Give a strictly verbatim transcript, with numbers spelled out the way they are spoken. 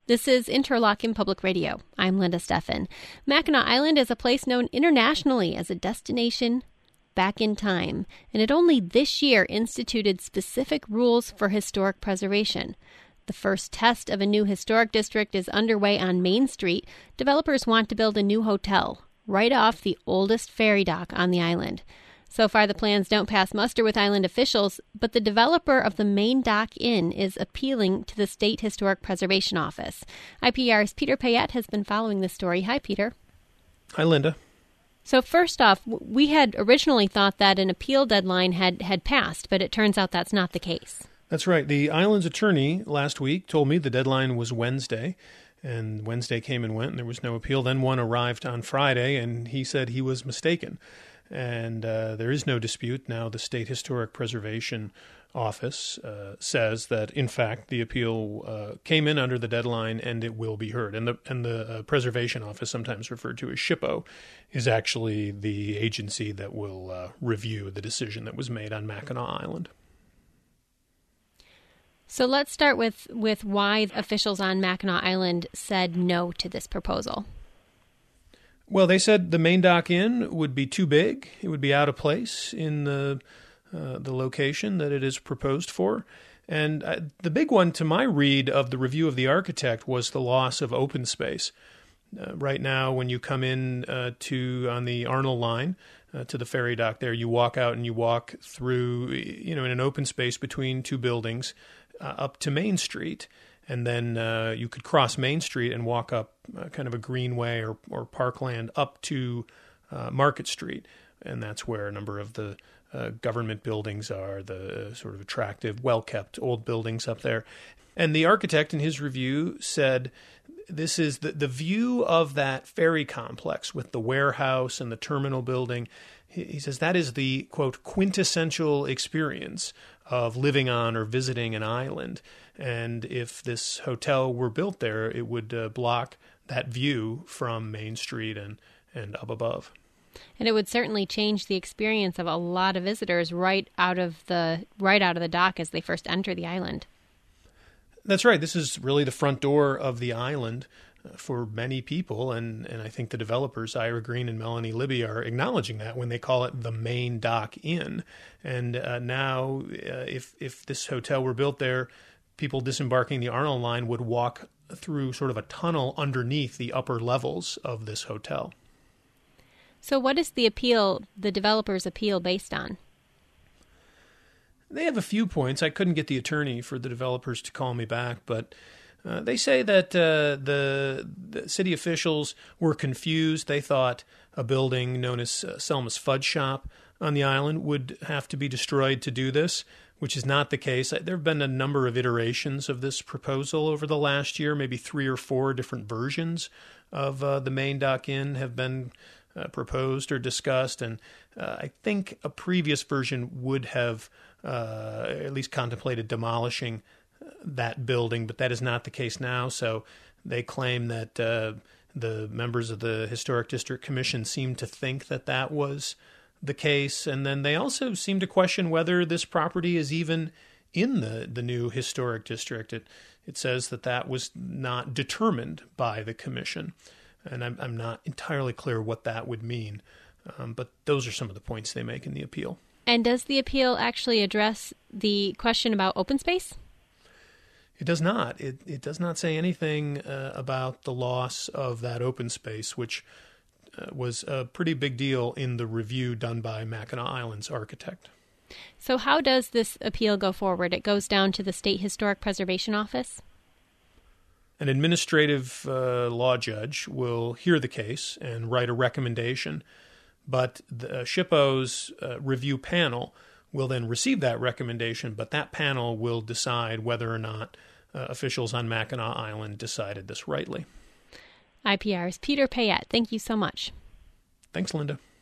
This is Interlochen Public Radio. I'm Linda Steffen. Mackinac Island is a place known internationally as a destination back in time, and it only this year instituted specific rules for historic preservation. The first test of a new historic district is underway on Main Street. Developers want to build a new hotel right off the oldest ferry dock on the island. So far, the plans don't pass muster with island officials, but the developer of the Main Dock Inn is appealing to the State Historic Preservation Office. I P R's Peter Payette has been following this story. Hi, Peter. Hi, Linda. So first off, we had originally thought that an appeal deadline had, had passed, but it turns out that's not the case. That's right. The island's attorney last week told me the deadline was Wednesday, and Wednesday came and went, and there was no appeal. Then one arrived on Friday, and he said he was mistaken. And uh, there is no dispute. Now the State Historic Preservation Office uh, says that, in fact, the appeal uh, came in under the deadline and it will be heard. And the and the uh, Preservation Office, sometimes referred to as SHPO, is actually the agency that will uh, review the decision that was made on Mackinac Island. So let's start with, with why officials on Mackinac Island said no to this proposal. Well, they said the Main Dock Inn would be too big. It would be out of place in the uh, the location that it is proposed for. And uh, the big one to my read of the review of the architect was the loss of open space. Uh, right now, when you come in uh, to on the Arnold line uh, to the ferry dock there, you walk out and you walk through, you know, in an open space between two buildings uh, up to Main Street. And then uh, you could cross Main Street and walk up uh, kind of a greenway or, or parkland up to uh, Market Street. And that's where a number of the uh, government buildings are, the uh, sort of attractive, well-kept old buildings up there. And the architect in his review said this is the, the view of that ferry complex with the warehouse and the terminal building. He, he says that is the, quote, quintessential experience of living on or visiting an island. And if this hotel were built there, it would uh, block that view from Main Street and, and up above. And it would certainly change the experience of a lot of visitors right out of the right out of the dock as they first enter the island. That's right. This is really the front door of the island uh, for many people, and, and I think the developers, Ira Green and Melanie Libby, are acknowledging that when they call it the Main Dock Inn. And uh, now, uh, if if this hotel were built there, people disembarking the Arnold line would walk through sort of a tunnel underneath the upper levels of this hotel. So what is the appeal, the developer's appeal, based on? They have a few points. I couldn't get the attorney for the developers to call me back, but uh, they say that uh, the, the city officials were confused. They thought a building known as uh, Selma's Fudge Shop on the island would have to be destroyed to do this, which is not the case. There have been a number of iterations of this proposal over the last year. Maybe three or four different versions of uh, the Main Dock Inn have been uh, proposed or discussed. And uh, I think a previous version would have uh, at least contemplated demolishing that building, but that is not the case now. So they claim that uh, the members of the Historic District Commission seem to think that that was the case, and then they also seem to question whether this property is even in the, the new historic district. It it says that that was not determined by the commission, and I'm I'm not entirely clear what that would mean, um, but those are some of the points they make in the appeal. And does the appeal actually address the question about open space? It does not. It it does not say anything uh, about the loss of that open space, which Uh, was a pretty big deal in the review done by Mackinac Island's architect. So how does this appeal go forward? It goes down to the State Historic Preservation Office? An administrative uh, law judge will hear the case and write a recommendation, but the uh, SHPO's uh, review panel will then receive that recommendation, but that panel will decide whether or not uh, officials on Mackinac Island decided this rightly. I P R's Peter Payette, thank you so much. Thanks, Linda.